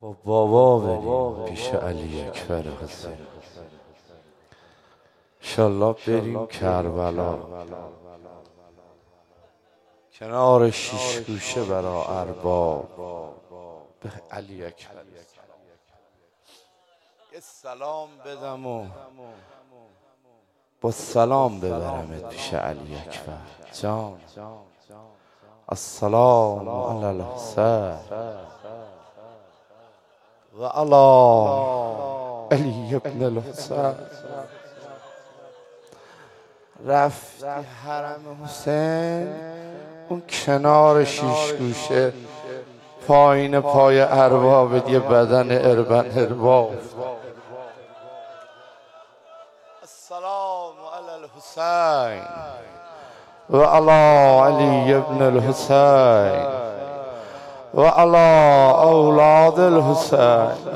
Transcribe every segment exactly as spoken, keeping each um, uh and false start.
با بابا بریم پیش علی اکبر حسین، انشالله بریم کربلا، کنار شیش گوشه برا ارباب به علی اکبر یه سلام بدم و با سلام ببرمت پیش علی اکبر جان. السلام علی الحسین و علی علی ابن الحسین. رفتی حرم حسین اون کنار شیش گوشه پایین پای ارباب یه بدن اربن ارباب. السلام علی الحسین و علی علی ابن الحسین و علی اولاد الحسین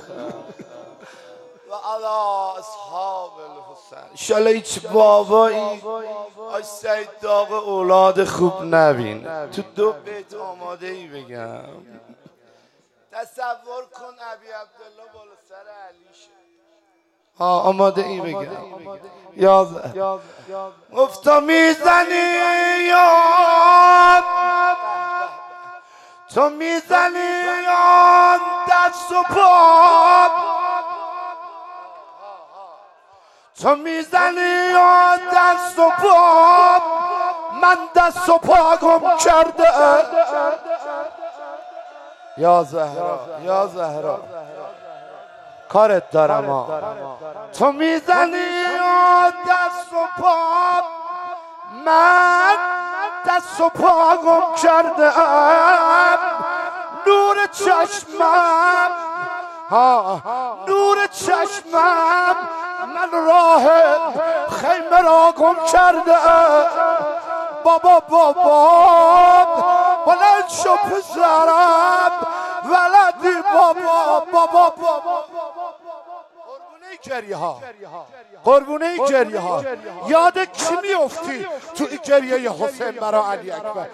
و علی اصحاب الحسین. انشالله هیچ بابایی آی سید داغ اولاد خوب نبین. تو دو بیت آماده ای بگم. تصور کن ابی عبدالله بالا سر علیشه. ها آماده ای بگم. یازده گفتا میزنی یاد تو میزنی یاد دست و پا تو میزنی یاد دست و پا من دست و پا گم کرده. یا زهرا یا زهرا کارت دارم ها. تو میزنی دست و پا من دست و پا گم کردم. نور چشمم ها نور چشمم من راه خیمه را گم کردم. بابا بابا بلند شو پسرم ولدی بابا بابا بابا قربونه گریه ها قربونه گریه ها. یاد کی میافتی تو این گریه حسین برا علی اکبر؟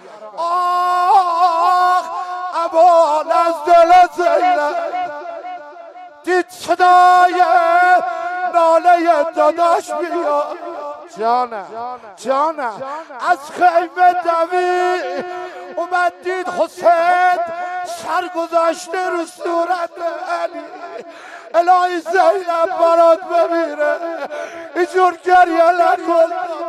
آخ ابال از دل زینب دید صدای ناله داداش بیاد. جانم جانم از خیمه دوی اومد دید حسین سر گذاشته رو صورت علی. الهی زینب برات بمیره اینجور گریه نکن.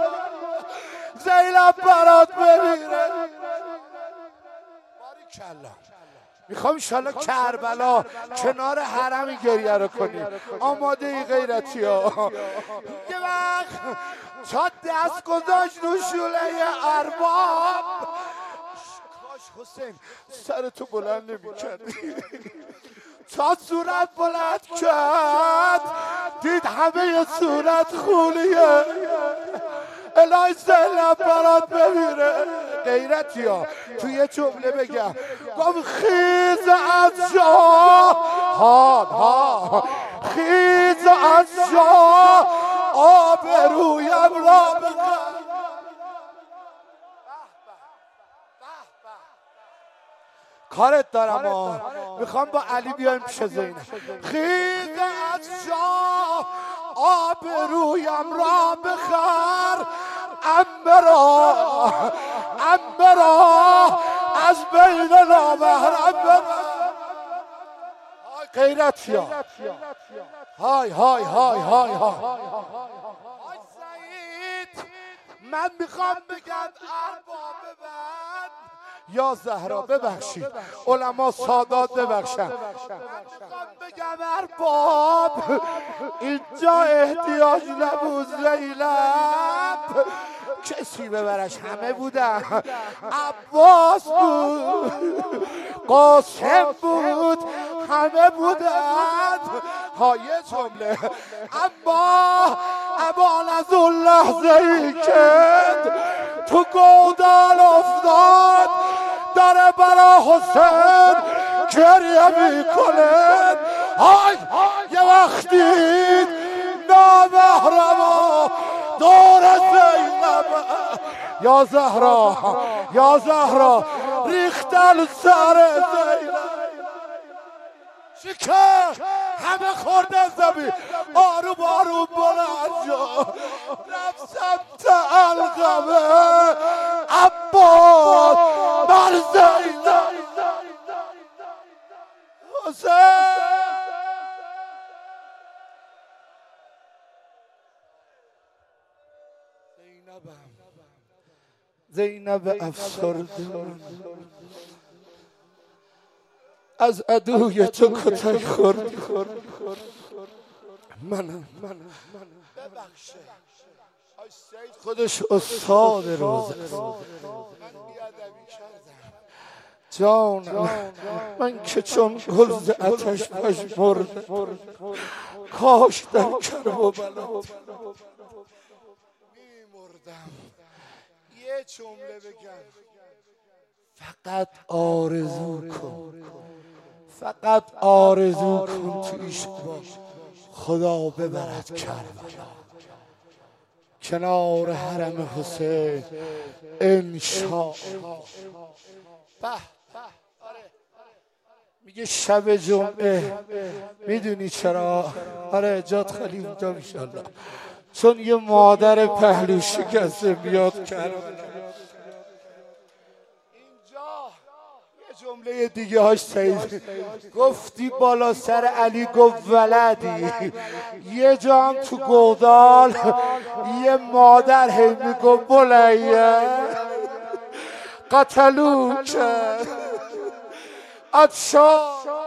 زینب برات بمیره. باریکالله. میخوام انشالله کربلا کنار حرم گریه رو کنیم. آماده ای غیرتی ها؟ یه وقت تا دست گذاشت رو شوله ارباب. کاش حسین سرتو بلند نمی کردی. تا صورت بلند کرد دید همه صورت خونیه. الهی زینب برات بمیره. غیرتی ها توی جمله بگم گفت خیز از جا ها ها خیز از جا آبرویم را بخر. کارت دارم ها. میخوام با علی بیایم پیش زینب. خیز از جا آبرویم را بخر. امرا امرا از بین نامحرم ببر. غیرتی ها های های های های های سعید من میخوام بگم ارباب ببند. یا زهرا ببخشید علما سادات ببخشن. من میخوام بگم ارباب اینجا احتیاج نبود زینب کسی ببرش. همه بودن. عباس بود قاسم بود همه بودن. ها یه جمله اما اما از اون لحظه ای که تو گودال افتاد داره برا حسین گریه میکنه. های یه وقتی نامحرما دور زینب یا زهرا یا زهرا ریختن سر زینب. چیکار همه خوردن زمین آروم آروم بلند جا رفت سمت علقمه عباس بر زینب حسین زینب افسرده از عدوی تو کتک خوردی منم ببخشه سید خودش استاد روزه من بیادبی کردم جانم من که چون گل ز آتش پژمرده کاش در کرب و بلا میمردم یه جمله بگم فقط آرزو کن فقط آرزو کن تویش باش خدا ببرد کربلا کنار حرم حسین انشاء میگه شب جمعه میدونی چرا؟ آره جات خالی اونجا میشالله چون یه مادر پهلو شکسته بیاد کربلا جمله دیگه هاش سید گفتی بالا سر علی گفت ولدی یه جا هم تو گودال یه مادر هی میگفت بلیه قتلو که اتشا